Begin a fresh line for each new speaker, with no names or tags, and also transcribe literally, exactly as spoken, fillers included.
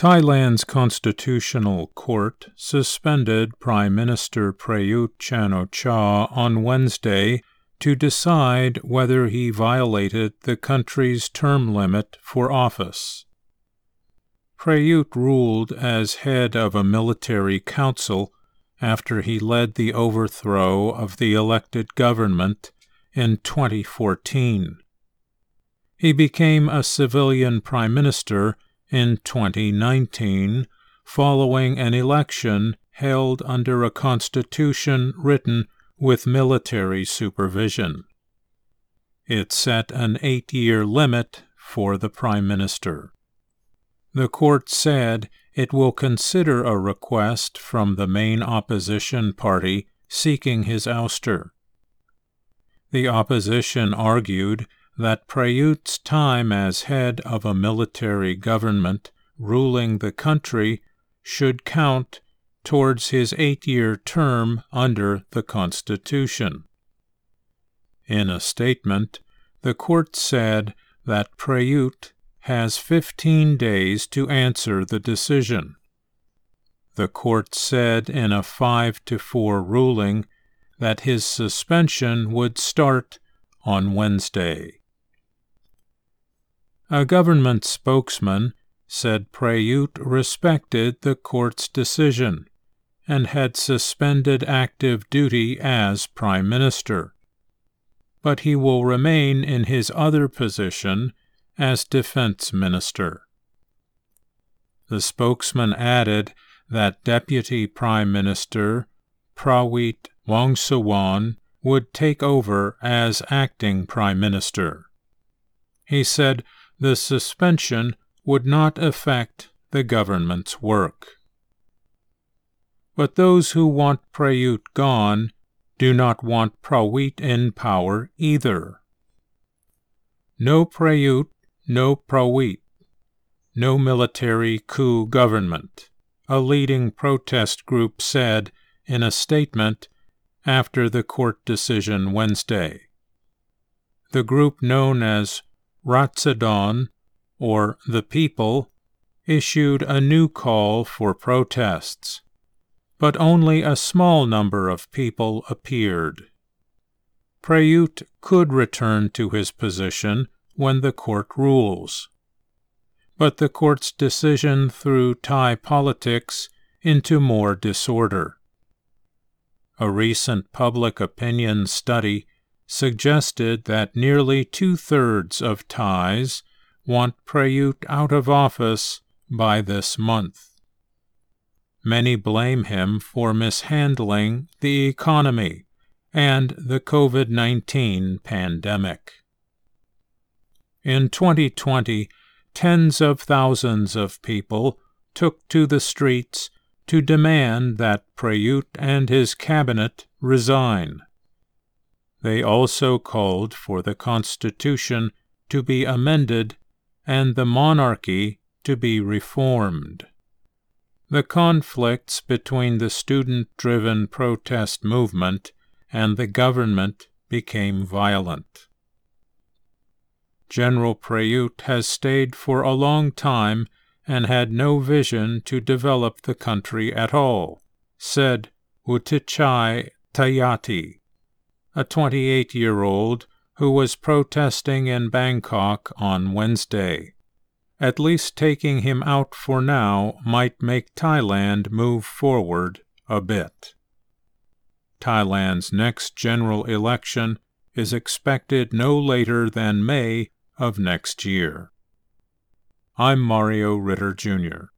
Thailand's Constitutional Court suspended Prime Minister Prayut Chan-o-cha on Wednesday to decide whether he violated the country's term limit for office. Prayut ruled as head of a military council after he led the overthrow of the elected government in twenty fourteen. He became a civilian prime minister in twenty nineteen, following an election held under a constitution written with military supervision. It set an eight-year limit for the prime minister. The court said it will consider a request from the main opposition party seeking his ouster. The opposition argued that Prayut's time as head of a military government ruling the country should count towards his eight-year term under the Constitution. In a statement, the court said that Prayut has fifteen days to answer the decision. The court said in a five to four ruling that his suspension would start on Wednesday. A government spokesman said Prayut respected the court's decision and had suspended active duty as prime minister, but he will remain in his other position as defense minister. The spokesman added that Deputy Prime Minister Prawit Wongsuwon would take over as acting prime minister. He said the suspension would not affect the government's work. But those who want Prayut gone do not want Prawit in power either. No Prayut, no Prawit. No military coup government, a leading protest group said in a statement after the court decision Wednesday. The group known as Ratsadon, or the People, issued a new call for protests, but only a small number of people appeared. Prayut could return to his position when the court rules, but the court's decision threw Thai politics into more disorder. A recent public opinion study suggested that nearly two-thirds of Thais want Prayut out of office by this month. Many blame him for mishandling the economy and the COVID nineteen pandemic. In twenty twenty, tens of thousands of people took to the streets to demand that Prayut and his cabinet resign. They also called for the Constitution to be amended and the monarchy to be reformed. The conflicts between the student-driven protest movement and the government became violent. General Prayut has stayed for a long time and had no vision to develop the country at all, said Utichai Tayati, a twenty-eight-year-old who was protesting in Bangkok on Wednesday. At least taking him out for now might make Thailand move forward a bit. Thailand's next general election is expected no later than May of next year. I'm Mario Ritter, Junior